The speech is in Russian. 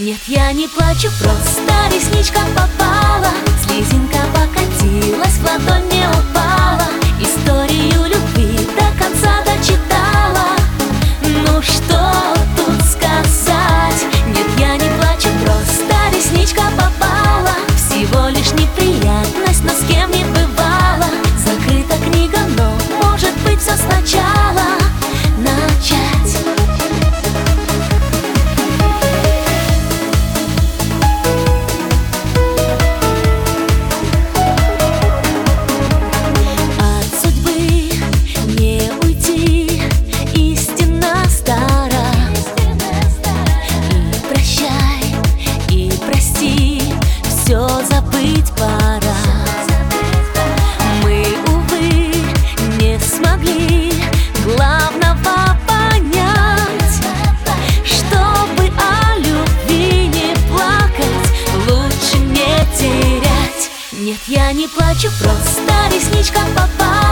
Нет, я не плачу, просто ресничка попала, слезинка покатилась, в ладонь не упала. Историю любви до конца дочитала. Ну что тут сказать? Нет, я не плачу, просто ресничка попала. Всего лишь неприятность, но с кем не бывало. Закрыта книга, но может быть все сначала начать. Все забыть пора. Мы, увы, не смогли главного понять. Чтобы о любви не плакать, лучше не терять. Нет, я не плачу, просто ресничка попала.